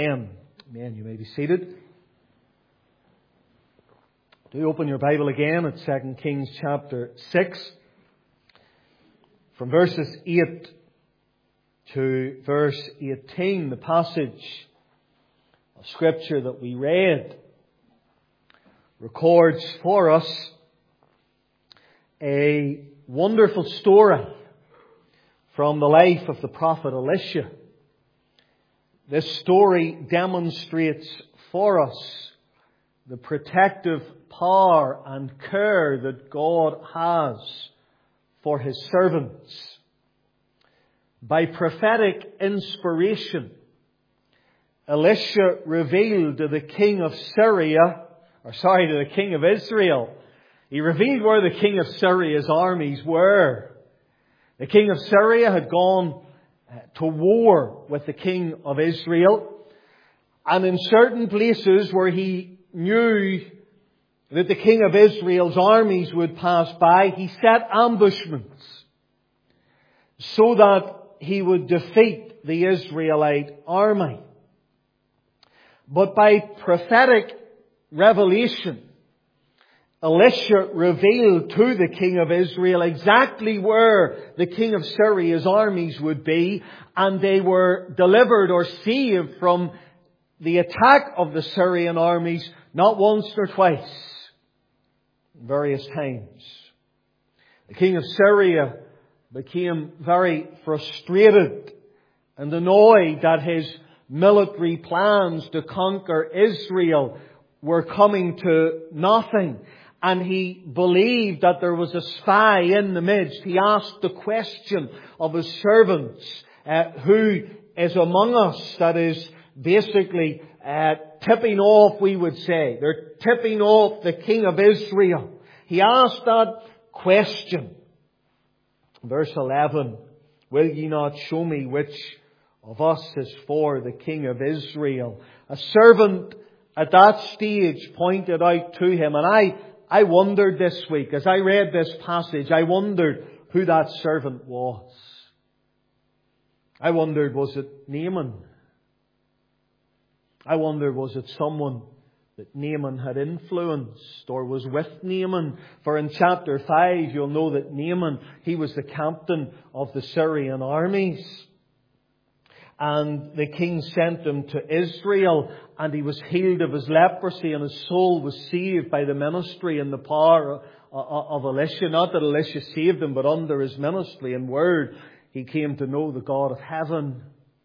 Amen. You may be seated. Do open your Bible again at 2 Kings chapter 6. From verses 8 to verse 18, the passage of Scripture that we read records for us a wonderful story from the life of the prophet Elisha. This story demonstrates for us the protective power and care that God has for His servants. By prophetic inspiration, Elisha revealed to the king of Israel, he revealed where the king of Syria's armies were. The king of Syria had gone to war with the king of Israel. And in certain places where he knew that the king of Israel's armies would pass by, he set ambushments so that he would defeat the Israelite army. But by prophetic revelation, Elisha revealed to the king of Israel exactly where the king of Syria's armies would be, and they were delivered or saved from the attack of the Syrian armies not once nor twice, various times. The king of Syria became very frustrated and annoyed that his military plans to conquer Israel were coming to nothing. And he believed that there was a spy in the midst. He asked the question of his servants, who is among us that is basically tipping off, we would say. They're tipping off the king of Israel. He asked that question. Verse 11, will ye not show me which of us is for the king of Israel? A servant at that stage pointed out to him, and I wondered this week, as I read this passage, I wondered who that servant was. I wondered, was it Naaman? I wondered, was it someone that Naaman had influenced or was with Naaman? For in chapter 5, you'll know that Naaman, he was the captain of the Syrian armies. And the king sent him to Israel, and he was healed of his leprosy, and his soul was saved by the ministry and the power of Elisha. Not that Elisha saved him, but under his ministry and word, he came to know the God of heaven.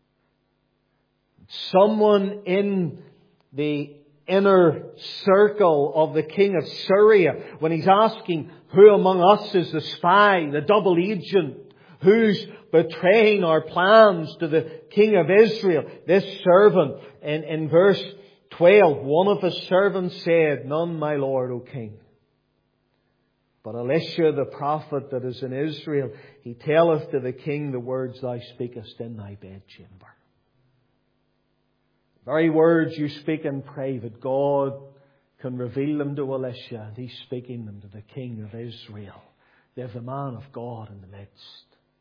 Someone in the inner circle of the king of Syria, when he's asking who among us is the spy, the double agent, who's betraying our plans to the king of Israel, this servant, in verse 12, one of his servants said, none, my lord, O king. But Elisha, the prophet that is in Israel, he telleth to the king the words thou speakest in thy bedchamber. The very words you speak in private, God can reveal them to Elisha, and he's speaking them to the king of Israel. There's the man of God in the midst.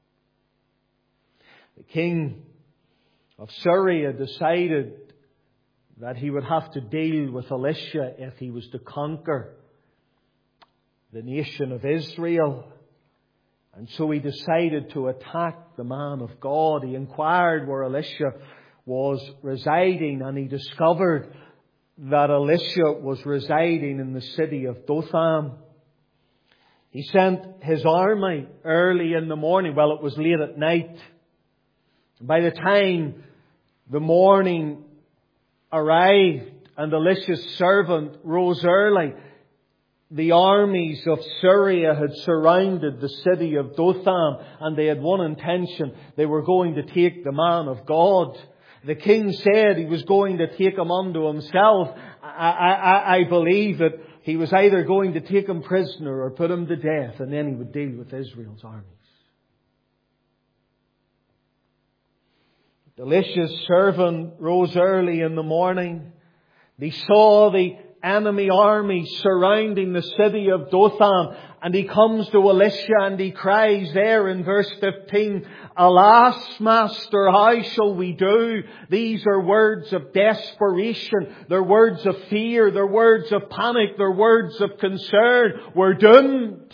The king of Syria decided that he would have to deal with Elisha if he was to conquer the nation of Israel. And so he decided to attack the man of God. He inquired where Elisha was residing, and he discovered that Elisha was residing in the city of Dothan. He sent his army early in the morning. Well, it was late at night. By the time the morning arrived and Elisha's servant rose early, the armies of Syria had surrounded the city of Dothan, and they had one intention. They were going to take the man of God. The king said he was going to take him unto himself. I believe that he was either going to take him prisoner or put him to death, and then he would deal with Israel's armies. Elisha's servant rose early in the morning. They saw the enemy army surrounding the city of Dothan, And he comes to Elisha and he cries there in verse 15, "Alas, Master, how shall we do?" These are words of desperation. They're words of fear. They're words of panic. They're words of concern. We're doomed.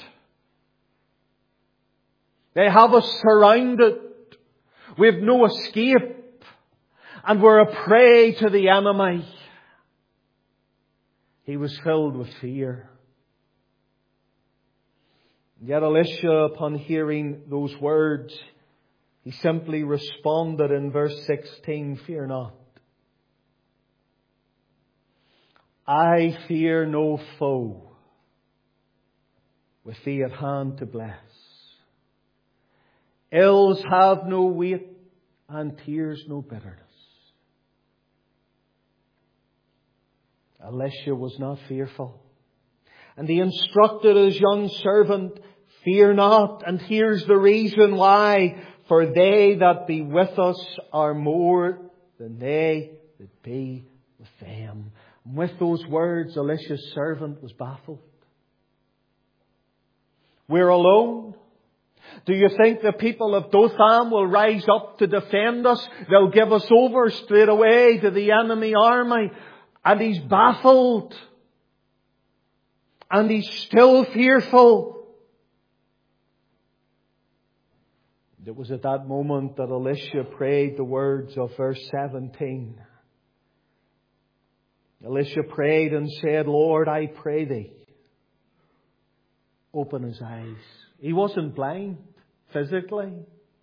They have us surrounded. We have no escape. And we're a prey to the enemy. He was filled with fear. Yet Elisha, upon hearing those words, he simply responded in verse 16, "Fear not. I fear no foe with thee at hand to bless. Ills have no weight and tears no bitterness." Elisha was not fearful. And he instructed his young servant, "Fear not." And here's the reason why. "For they that be with us are more than they that be with them." And with those words, Elisha's servant was baffled. We're alone. Do you think the people of Dothan will rise up to defend us? They'll give us over straight away to the enemy army. And he's baffled. And he's still fearful. It was at that moment that Elisha prayed the words of verse 17. Elisha prayed and said, "Lord, I pray thee, open his eyes." He wasn't blind physically.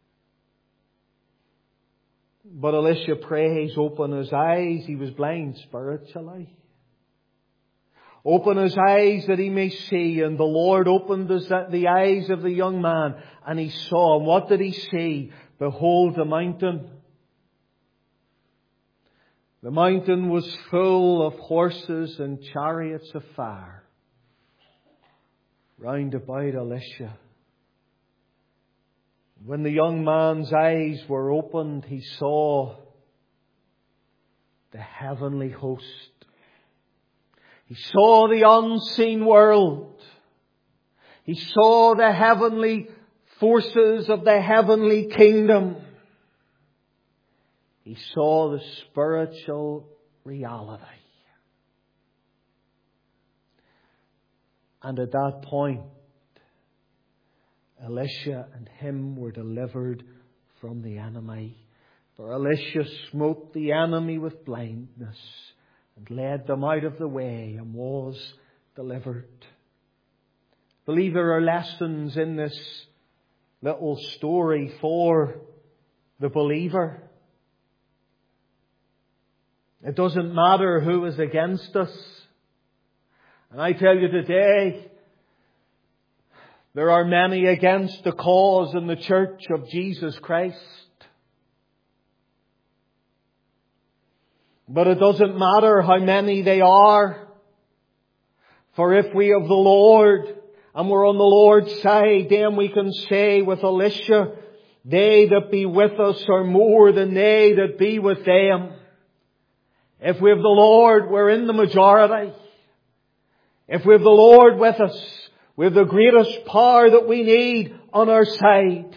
But Elisha prays, "Open his eyes." He was blind spiritually. "Open his eyes that he may see." And the Lord opened the eyes of the young man, and he saw. And what did he see? Behold, the mountain. The mountain was full of horses and chariots of fire round about Elisha. When the young man's eyes were opened, he saw the heavenly host. He saw the unseen world. He saw the heavenly forces of the heavenly kingdom. He saw the spiritual reality. And at that point, Elisha and him were delivered from the enemy. For Elisha smote the enemy with blindness and led them out of the way and was delivered. I believe there are lessons in this little story for the believer. It doesn't matter who is against us. And I tell you today, there are many against the cause in the church of Jesus Christ. But it doesn't matter how many they are. For if we have the Lord and we're on the Lord's side, then we can say with Elisha, "They that be with us are more than they that be with them." If we have the Lord, we're in the majority. If we have the Lord with us, we have the greatest power that we need on our side.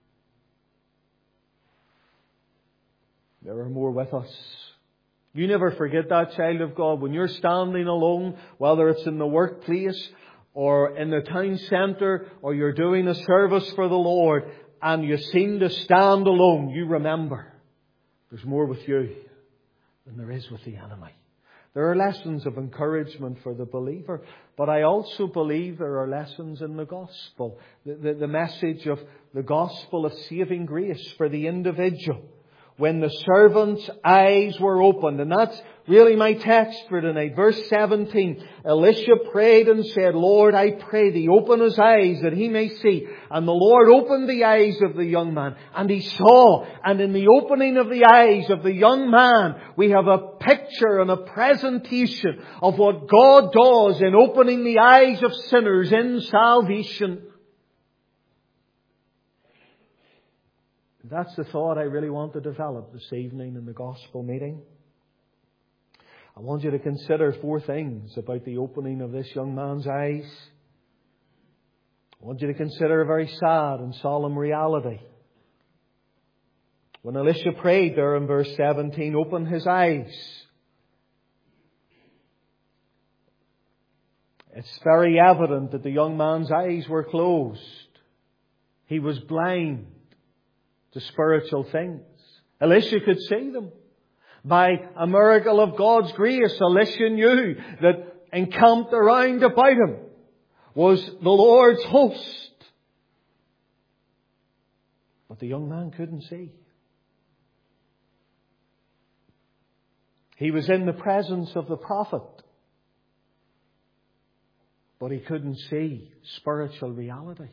There are more with us. You never forget that, child of God. When you're standing alone, whether it's in the workplace or in the town centre or you're doing a service for the Lord and you seem to stand alone, you remember there's more with you than there is with the enemy. There are lessons of encouragement for the believer, but I also believe there are lessons in the gospel. The message of the gospel of saving grace for the individual. When the servant's eyes were opened. And that's really my text for tonight. Verse 17. Elisha prayed and said, "Lord, I pray thee, open his eyes that he may see." And the Lord opened the eyes of the young man. And he saw. And in the opening of the eyes of the young man, we have a picture and a presentation of what God does in opening the eyes of sinners in salvation. That's the thought I really want to develop this evening in the gospel meeting. I want you to consider 4 things about the opening of this young man's eyes. I want you to consider a very sad and solemn reality. When Elisha prayed there in verse 17, open his eyes. It's very evident that the young man's eyes were closed. He was blind to spiritual things. Elisha could see them. By a miracle of God's grace, Elisha knew that encamped around about him was the Lord's host. But the young man couldn't see. He was in the presence of the prophet, but he couldn't see spiritual reality.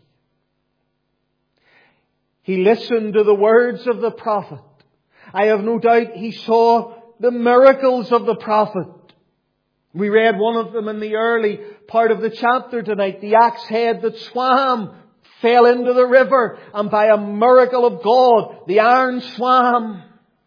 He listened to the words of the prophet. I have no doubt he saw the miracles of the prophet. We read one of them in the early part of the chapter tonight. The axe head that swam fell into the river, and by a miracle of God, the iron swam.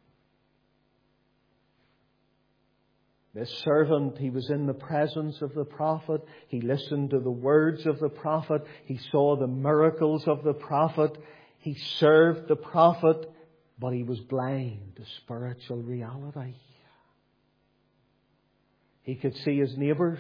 This servant, he was in the presence of the prophet. He listened to the words of the prophet. He saw the miracles of the prophet. He served the prophet, but he was blind to spiritual reality. He could see his neighbours.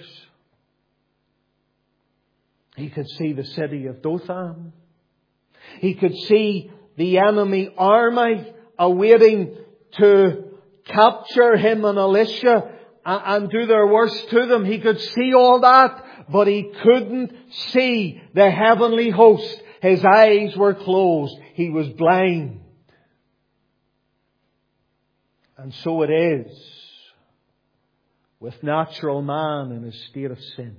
He could see the city of Dothan. He could see the enemy army awaiting to capture him and Elisha and do their worst to them. He could see all that, but he couldn't see the heavenly host. His eyes were closed. He was blind. And so it is with natural man in his state of sin.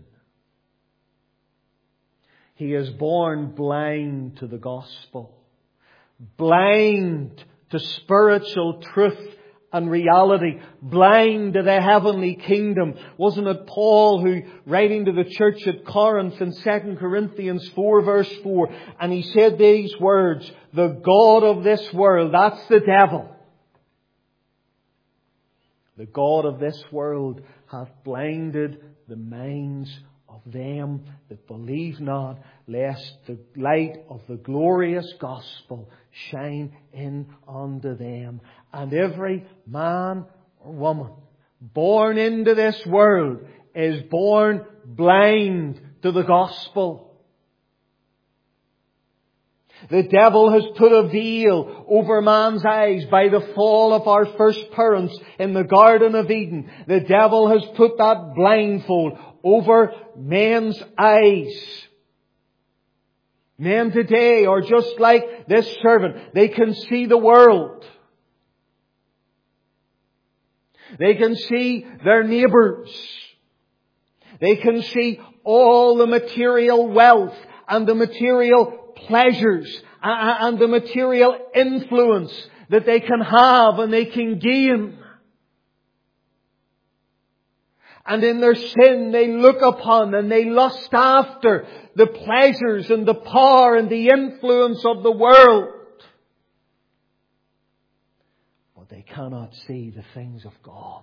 He is born blind to the gospel, blind to spiritual truth and reality, blind to the heavenly kingdom. Wasn't it Paul who, writing to the church at Corinth in 2 Corinthians 4 verse 4, and he said these words, the God of this world, that's the devil. The God of this world hath blinded the minds of them that believe not, lest the light of the glorious gospel shine in unto them. And every man or woman born into this world is born blind to the gospel. The devil has put a veil over man's eyes by the fall of our first parents in the Garden of Eden. The devil has put that blindfold over men's eyes. Men today are just like this servant. They can see the world. They can see their neighbours. They can see all the material wealth and the material pleasures and the material influence that they can have and they can gain. And in their sin they look upon and they lust after the pleasures and the power and the influence of the world. But they cannot see the things of God.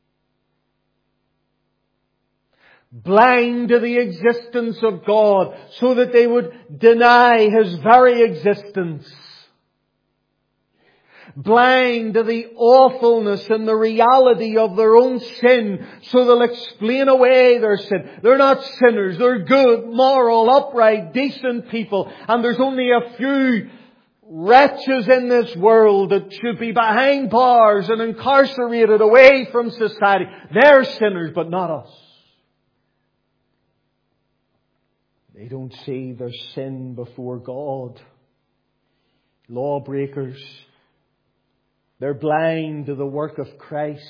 Blind to the existence of God, so that they would deny His very existence. Blind to the awfulness and the reality of their own sin, so they'll explain away their sin. They're not sinners, they're good, moral, upright, decent people, and there's only a few wretches in this world that should be behind bars and incarcerated away from society. They're sinners, but not us. They don't see their sin before God. Lawbreakers. They're blind to the work of Christ.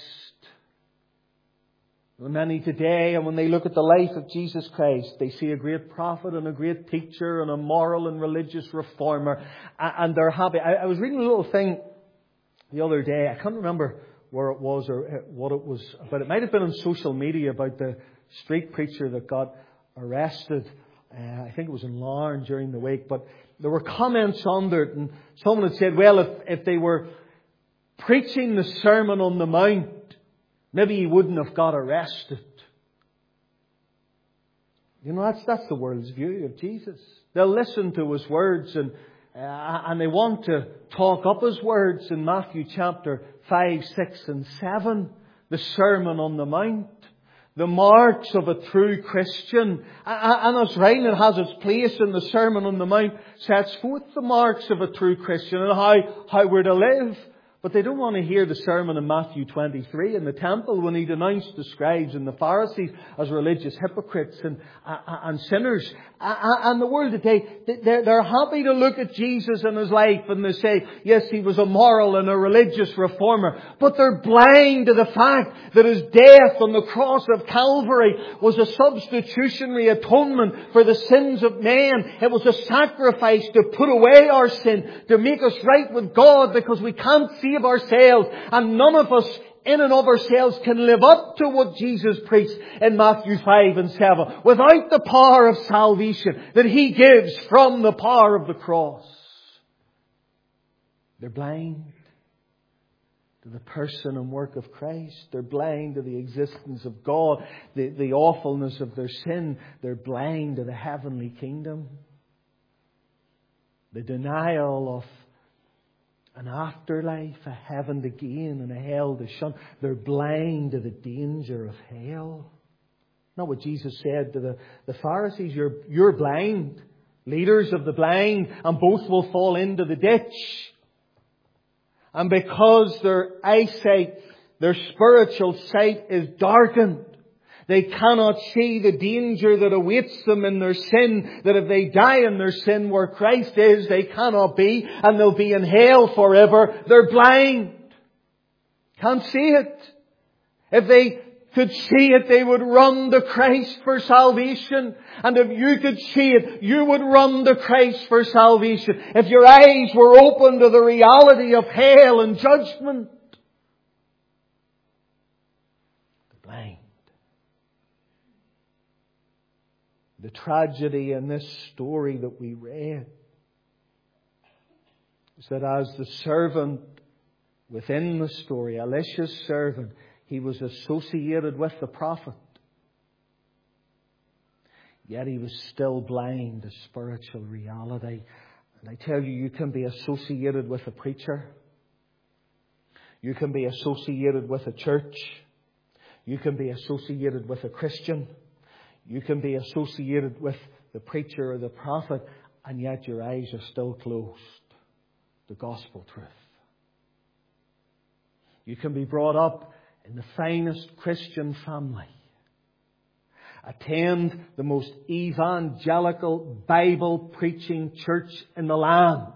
Many today, and when they look at the life of Jesus Christ, they see a great prophet and a great teacher and a moral and religious reformer, and they're happy. I was reading a little thing the other day. I can't remember where it was or what it was, but it might have been on social media about the street preacher that got arrested. I think it was in Larne during the week, but there were comments under it, and someone had said, well, if they were preaching the Sermon on the Mount, maybe he wouldn't have got arrested. You know, that's the world's view of Jesus. They'll listen to His words and they want to talk up His words in Matthew chapter 5, 6 and 7. The Sermon on the Mount. The marks of a true Christian. And as Ryan has its place in the Sermon on the Mount, sets forth the marks of a true Christian and how we're to live. But they don't want to hear the sermon in Matthew 23 in the temple when He denounced the scribes and the Pharisees as religious hypocrites and sinners. And the world today, they're happy to look at Jesus and His life and they say, yes, He was a moral and a religious reformer. But they're blind to the fact that His death on the cross of Calvary was a substitutionary atonement for the sins of men. It was a sacrifice to put away our sin, to make us right with God, because we can't save ourselves, and none of us in and of ourselves can live up to what Jesus preached in Matthew 5 and 7 without the power of salvation that He gives from the power of the cross. They're blind to the person and work of Christ. They're blind to the existence of God, the awfulness of their sin. They're blind to the heavenly kingdom. The denial of an afterlife, a heaven to gain and a hell to shun. They're blind to the danger of hell. Not what Jesus said to the Pharisees. You're blind, leaders of the blind, and both will fall into the ditch. And because their eyesight, their spiritual sight is darkened, they cannot see the danger that awaits them in their sin, that if they die in their sin where Christ is, they cannot be, and they'll be in hell forever. They're blind. Can't see it. If they could see it, they would run to Christ for salvation. And if you could see it, you would run to Christ for salvation. If your eyes were open to the reality of hell and judgment. They're blind. The tragedy in this story that we read is that as the servant within the story, Elisha's servant, he was associated with the prophet. Yet he was still blind to spiritual reality. And I tell you, you can be associated with a preacher. You can be associated with a church. You can be associated with a Christian. You can be associated with the preacher or the prophet, and yet your eyes are still closed to gospel truth. You can be brought up in the finest Christian family, attend the most evangelical Bible-preaching church in the land,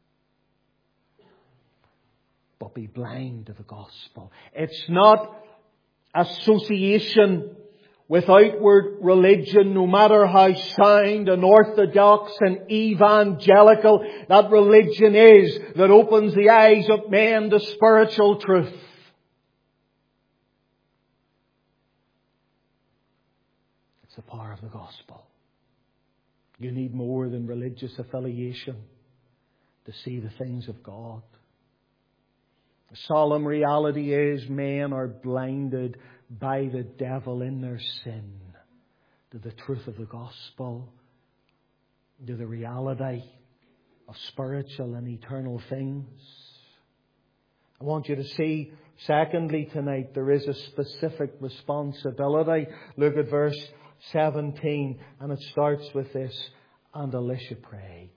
but be blind to the gospel. It's not association with outward religion, no matter how sound and orthodox and evangelical that religion is, that opens the eyes of men to spiritual truth. It's the power of the gospel. You need more than religious affiliation to see the things of God. The solemn reality is men are blinded by the devil in their sin to the truth of the gospel, to the reality of spiritual and eternal things. I want you to see, secondly, tonight, there is a specific responsibility. Look at verse 17, and it starts with this: and Elisha prayed.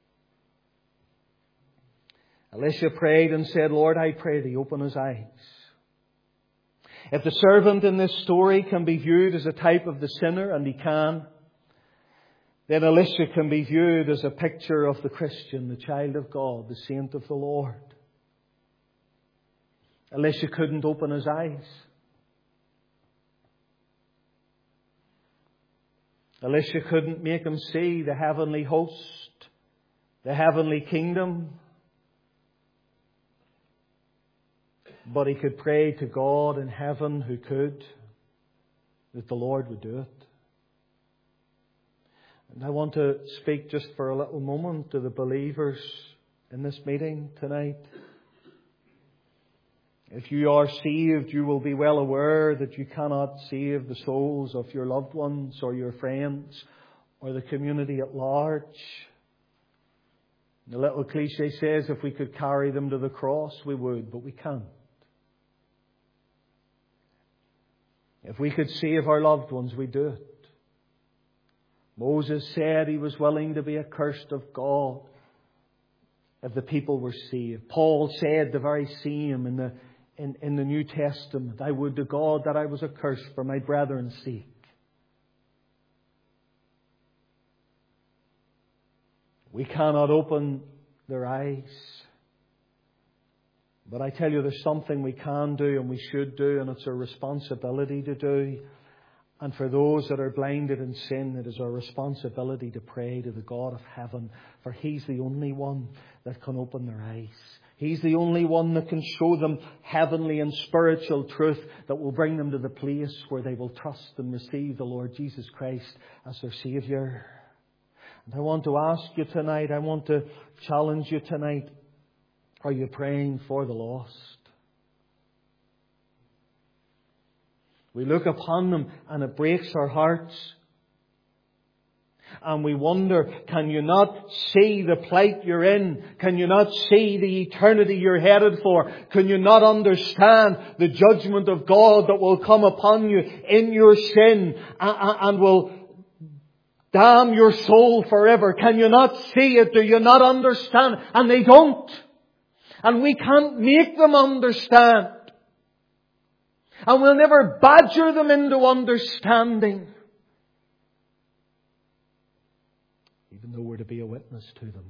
Elisha prayed and said, Lord, I pray Thee, open his eyes. If the servant in this story can be viewed as a type of the sinner, and he can, then Elisha can be viewed as a picture of the Christian, the child of God, the saint of the Lord. Elisha couldn't open his eyes. Elisha couldn't make him see the heavenly host, the heavenly kingdom. But he could pray to God in heaven who could, that the Lord would do it. And I want to speak just for a little moment to the believers in this meeting tonight. If you are saved, you will be well aware that you cannot save the souls of your loved ones or your friends or the community at large. The little cliche says if we could carry them to the cross, we would, but we can't. If we could save our loved ones, we'd do it. Moses said he was willing to be accursed of God if the people were saved. Paul said the very same in the New Testament. I would to God that I was accursed for my brethren's sake. We cannot open their eyes. But I tell you, there's something we can do and we should do, and it's our responsibility to do. And for those that are blinded in sin, it is our responsibility to pray to the God of heaven, for He's the only one that can open their eyes. He's the only one that can show them heavenly and spiritual truth that will bring them to the place where they will trust and receive the Lord Jesus Christ as their Saviour. And I want to ask you tonight, I want to challenge you tonight, are you praying for the lost? We look upon them and it breaks our hearts. And we wonder, can you not see the plight you're in? Can you not see the eternity you're headed for? Can you not understand the judgment of God that will come upon you in your sin and will damn your soul forever? Can you not see it? Do you not understand? And they don't. And we can't make them understand. And we'll never badger them into understanding. Even though we're to be a witness to them.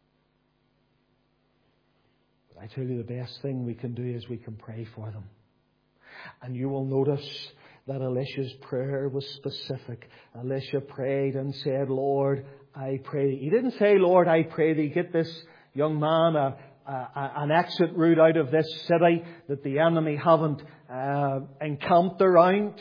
But I tell you, the best thing we can do is we can pray for them. And you will notice that Elisha's prayer was specific. Elisha prayed and said, Lord, I pray. He didn't say, Lord, I pray thee get this young man an exit route out of this city that the enemy haven't encamped around.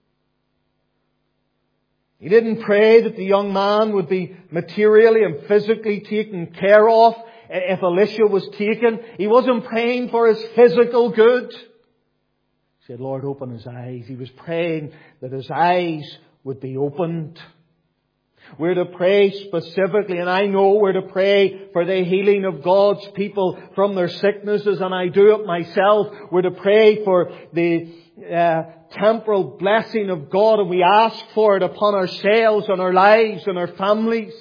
He didn't pray that the young man would be materially and physically taken care of if Elisha was taken. He wasn't praying for his physical good. He said, Lord, open his eyes. He was praying that his eyes would be opened. We're to pray specifically, and I know we're to pray for the healing of God's people from their sicknesses, and I do it myself. We're to pray for the temporal blessing of God, and we ask for it upon ourselves and our lives and our families.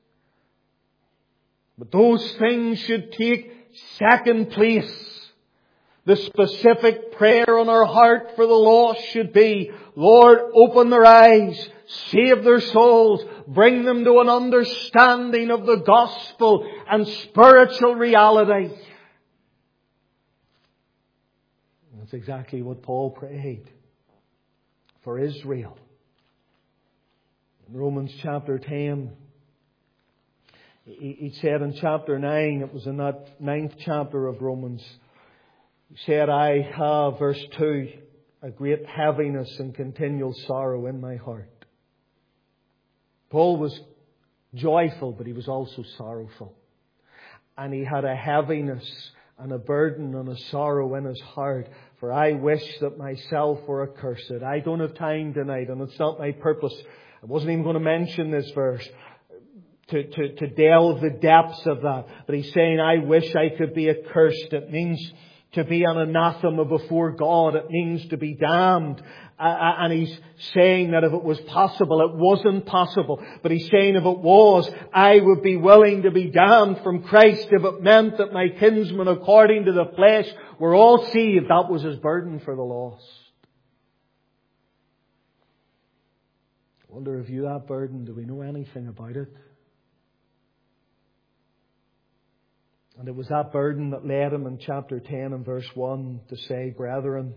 But those things should take second place. The specific prayer on our heart for the lost should be, Lord, open their eyes, save their souls, bring them to an understanding of the gospel and spiritual reality. That's exactly what Paul prayed for Israel. In Romans chapter 10, he said in chapter 9, it was in that 9th chapter of Romans, he said, I have, verse 2, a great heaviness and continual sorrow in my heart. Paul was joyful, but he was also sorrowful. And he had a heaviness and a burden and a sorrow in his heart. For I wish that myself were accursed. I don't have time tonight, and it's not my purpose. I wasn't even going to mention this verse to delve the depths of that. But he's saying, I wish I could be accursed. It means to be an anathema before God. It means to be damned. And he's saying that if it was possible, it wasn't possible. But he's saying if it was, I would be willing to be damned from Christ if it meant that my kinsmen according to the flesh were all saved. That was his burden for the lost. I wonder if you that burden, do we know anything about it? And it was that burden that led him in chapter 10 and verse 1 to say, Brethren,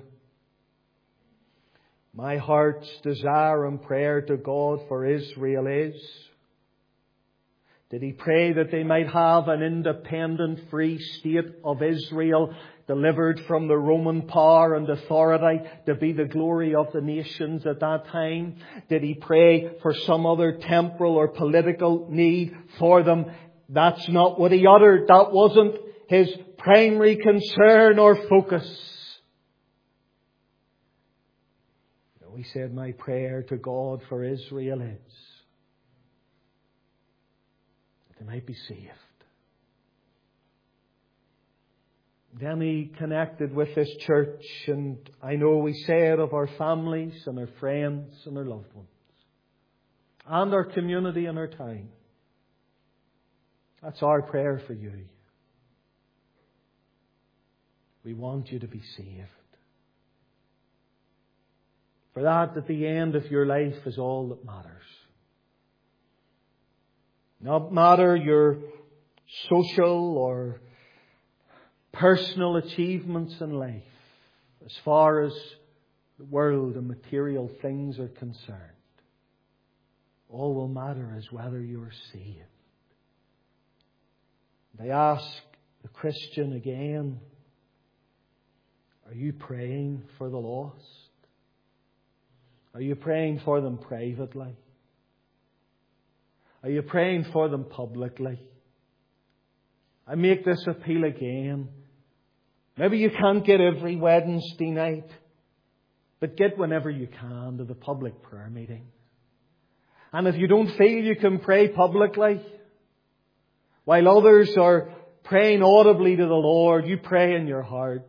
my heart's desire and prayer to God for Israel is. Did he pray that they might have an independent, free state of Israel, delivered from the Roman power and authority, to be the glory of the nations at that time? Did he pray for some other temporal or political need for them? That's not what he uttered. That wasn't his primary concern or focus. We said, my prayer to God for Israel is that they might be saved. Then He connected with this church, and I know we said of our families and our friends and our loved ones, and our community and our town. That's our prayer for you. We want you to be saved. For that, at the end of your life, is all that matters. Not matter your social or personal achievements in life, as far as the world and material things are concerned. All will matter is whether you are saved. They ask the Christian again, are you praying for the lost? Are you praying for them privately? Are you praying for them publicly? I make this appeal again. Maybe you can't get every Wednesday night, but get whenever you can to the public prayer meeting. And if you don't feel you can pray publicly, while others are praying audibly to the Lord, you pray in your heart,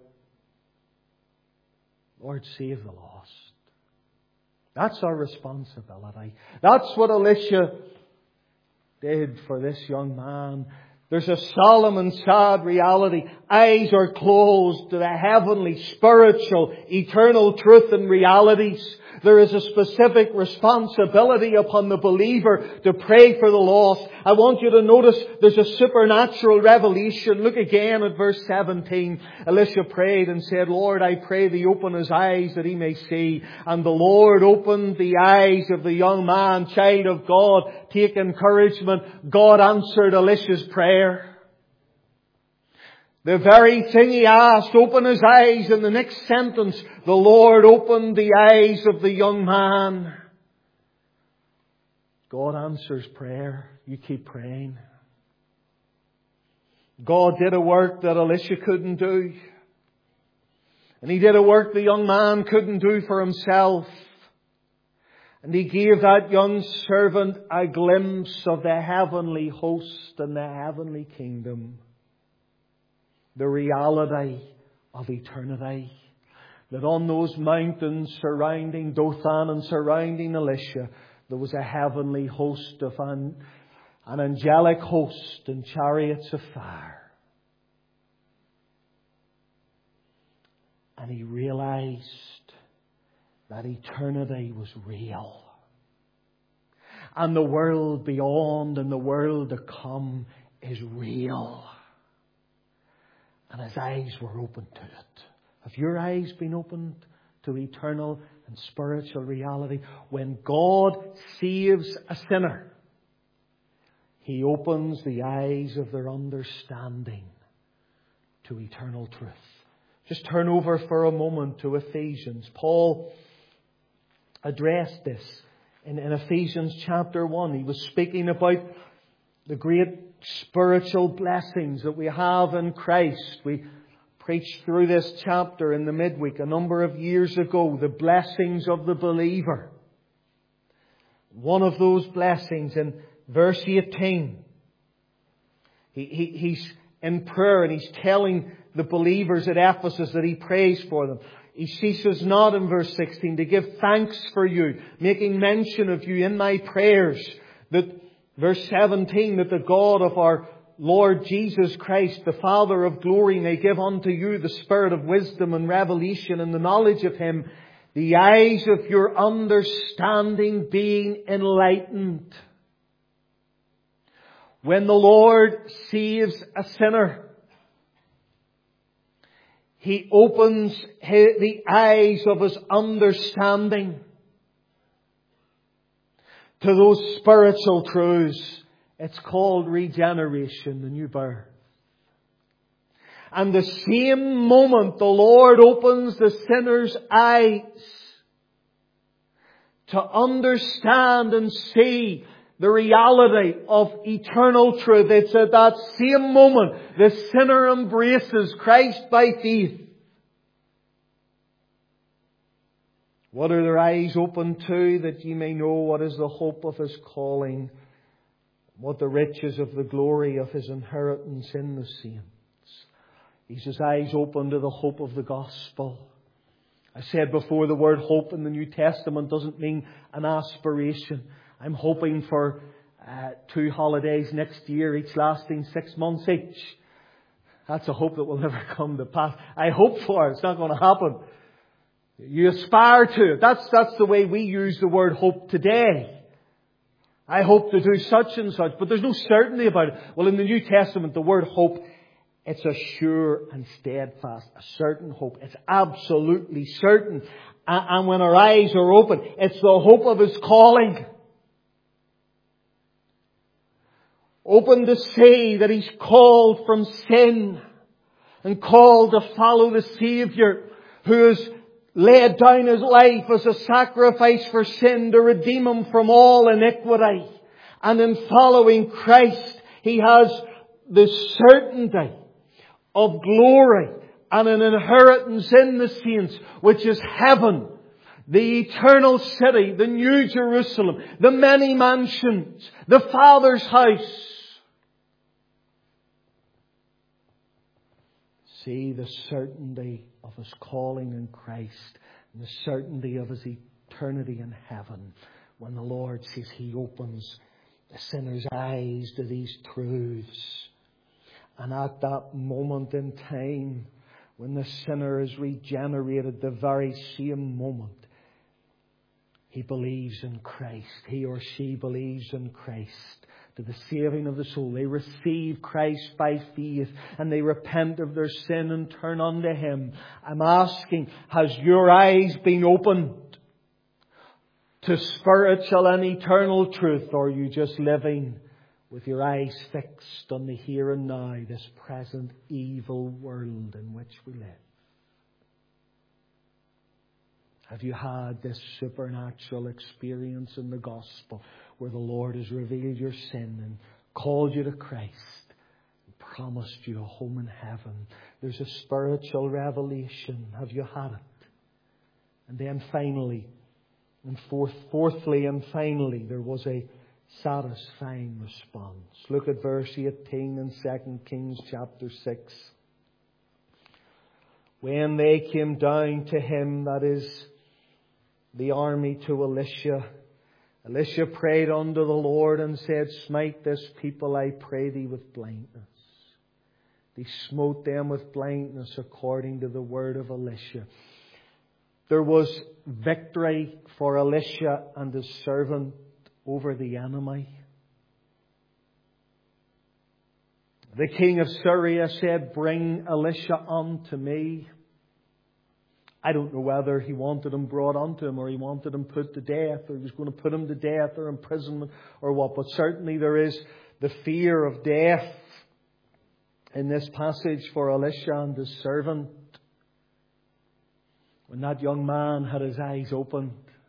Lord, save the lost. That's our responsibility. That's what Elisha did for this young man. There's a solemn and sad reality. Eyes are closed to the heavenly, spiritual, eternal truth and realities. There is a specific responsibility upon the believer to pray for the lost. I want you to notice there's a supernatural revelation. Look again at verse 17. Elisha prayed and said, Lord, I pray Thee open his eyes that he may see. And the Lord opened the eyes of the young man. Child of God, take encouragement. God answered Elisha's prayer. The very thing he asked, open his eyes, in the next sentence, the Lord opened the eyes of the young man. God answers prayer. You keep praying. God did a work that Elisha couldn't do. And He did a work the young man couldn't do for himself. And He gave that young servant a glimpse of the heavenly host and the heavenly kingdom. The reality of eternity. That on those mountains surrounding Dothan and surrounding Elisha, there was a heavenly host of an angelic host and chariots of fire. And he realized that eternity was real. And the world beyond and the world to come is real. And his eyes were opened to it. Have your eyes been opened to eternal and spiritual reality? When God saves a sinner, He opens the eyes of their understanding to eternal truth. Just turn over for a moment to Ephesians. Paul addressed this in Ephesians chapter 1. He was speaking about the great spiritual blessings that we have in Christ. We preached through this chapter in the midweek a number of years ago. The blessings of the believer. One of those blessings in verse 18. He's in prayer and he's telling the believers at Ephesus that he prays for them. He ceases not in verse 16 to give thanks for you, making mention of you in my prayers. That verse 17, that the God of our Lord Jesus Christ, the Father of glory, may give unto you the spirit of wisdom and revelation and the knowledge of Him, the eyes of your understanding being enlightened. When the Lord saves a sinner, He opens the eyes of his understanding to those spiritual truths. It's called regeneration, the new birth. And the same moment the Lord opens the sinner's eyes to understand and see the reality of eternal truth, it's at that same moment the sinner embraces Christ by faith. What are their eyes open to, that ye may know what is the hope of His calling, what the riches of the glory of His inheritance in the saints. He's his eyes open to the hope of the gospel. I said before, the word hope in the New Testament doesn't mean an aspiration. I'm hoping for 2 holidays next year, each lasting 6 months each. That's a hope that will never come to pass. I hope for it. It's not going to happen. You aspire to it. That's the way we use the word hope today. I hope to do such and such, but there's no certainty about it. Well, in the New Testament, the word hope, it's a sure and steadfast, a certain hope. It's absolutely certain. And when our eyes are open, it's the hope of His calling. Open to see that He's called from sin and called to follow the Saviour who has laid down His life as a sacrifice for sin to redeem him from all iniquity. And in following Christ, he has the certainty of glory and an inheritance in the saints, which is heaven, the eternal city, the new Jerusalem, the many mansions, the Father's house. See the certainty of His calling in Christ and the certainty of His eternity in heaven. When the Lord says He opens the sinner's eyes to these truths. And at that moment in time, when the sinner is regenerated, the very same moment, he believes in Christ. He or she believes in Christ to the saving of the soul. They receive Christ by faith and they repent of their sin and turn unto Him. I'm asking, has your eyes been opened to spiritual and eternal truth, or are you just living with your eyes fixed on the here and now, this present evil world in which we live? Have you had this supernatural experience in the gospel where the Lord has revealed your sin and called you to Christ and promised you a home in heaven? There's a spiritual revelation. Have you had it? And then finally, and fourthly and finally, there was a satisfying response. Look at verse 18 in 2 Kings chapter 6. When they came down to him, that is, the army to Elisha, Elisha prayed unto the Lord and said, Smite this people, I pray thee, with blindness. He smote them with blindness according to the word of Elisha. There was victory for Elisha and his servant over the enemy. The king of Syria said, Bring Elisha unto me. I don't know whether he wanted him brought unto him or he wanted him put to death, or he was going to put him to death or imprisonment or what. But certainly there is the fear of death in this passage for Elisha and his servant. When that young man had his eyes opened,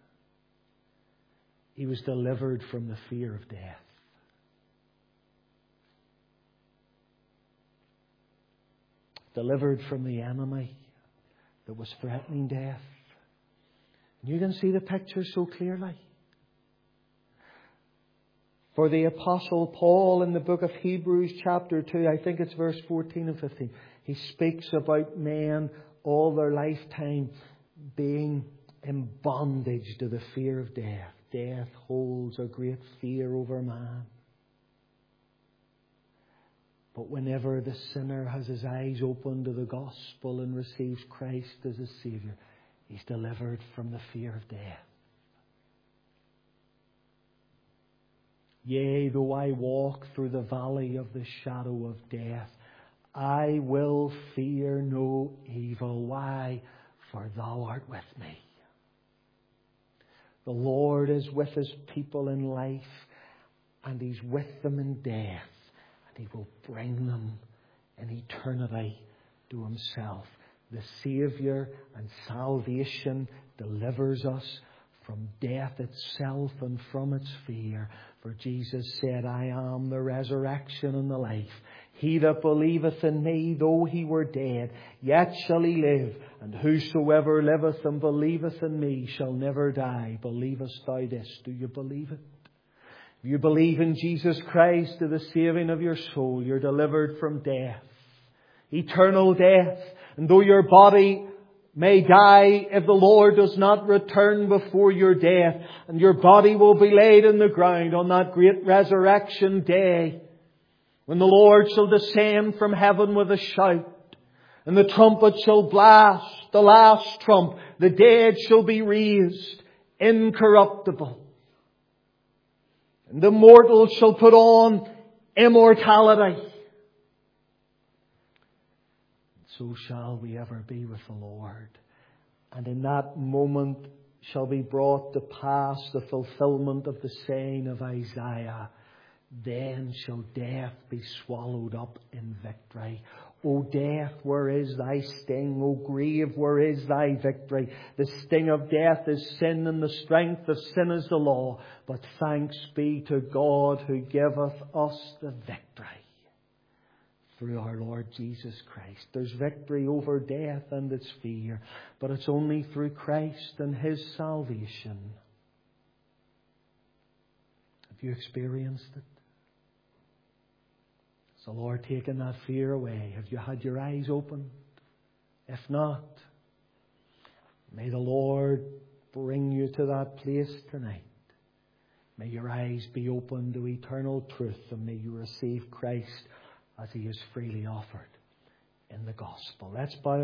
he was delivered from the fear of death. Delivered from the enemy that was threatening death. And you can see the picture so clearly. For the Apostle Paul in the book of Hebrews chapter 2, I think it's verse 14 and 15, he speaks about men all their lifetime being in bondage to the fear of death. Death holds a great fear over man. But whenever the sinner has his eyes open to the gospel and receives Christ as his Saviour, he's delivered from the fear of death. Yea, though I walk through the valley of the shadow of death, I will fear no evil. Why? For thou art with me. The Lord is with His people in life, and He's with them in death. He will bring them in eternity to Himself. The Saviour and salvation delivers us from death itself and from its fear. For Jesus said, I am the resurrection and the life. He that believeth in me, though he were dead, yet shall he live. and whosoever liveth and believeth in me shall never die. Believest thou this? Do you believe it? If you believe in Jesus Christ to the saving of your soul, you're delivered from death, eternal death. And though your body may die, if the Lord does not return before your death, and your body will be laid in the ground on that great resurrection day, when the Lord shall descend from heaven with a shout, and the trumpet shall blast, the last trump, the dead shall be raised, incorruptible. And the mortal shall put on immortality. So shall we ever be with the Lord. And in that moment shall be brought to pass the fulfillment of the saying of Isaiah. Then shall death be swallowed up in victory. O death, where is thy sting? O grave, where is thy victory? The sting of death is sin, and the strength of sin is the law. But thanks be to God who giveth us the victory through our Lord Jesus Christ. There's victory over death and its fear, but it's only through Christ and His salvation. Have you experienced it? Has the Lord taken that fear away? Have you had your eyes opened? If not, may the Lord bring you to that place tonight. May your eyes be opened to eternal truth, and may you receive Christ as He is freely offered in the gospel. Let's bow